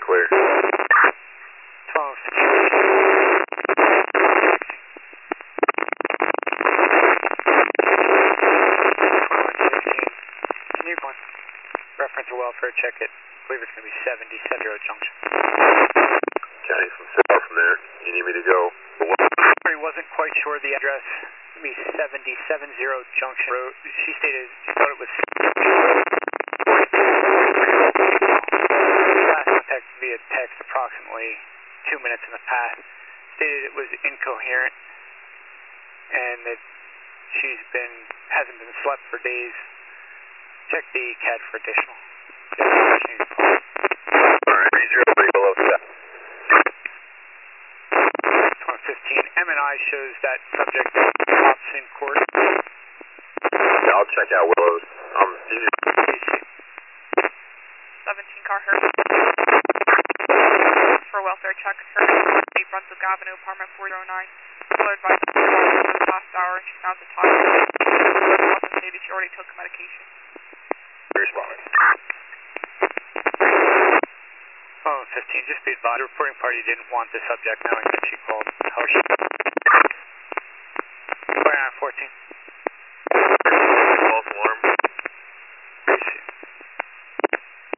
clear. 12. Continue going. Reference a welfare check it. I believe it's going to be 70 Junction. County from south from there. You need me to go? He wasn't quite sure the address. It would be 70 Junction Road. She stated she thought it was last contact via text approximately 2 minutes in the past. Stated it was incoherent and that hasn't been slept for days. Check the CAD for additional. Alright, Major, below that. 15. M&I shows that subject ops in court. Yeah, I'll check out Willows. 17 car hurt. For welfare check, hurt. 8 Brunswick Avenue, apartment 409. Followed by the last hour, she found the top. Also stated she already took medication. Responding. Oh, 15, just be advised, the reporting party didn't want the subject knowing that she called. How is she? 14.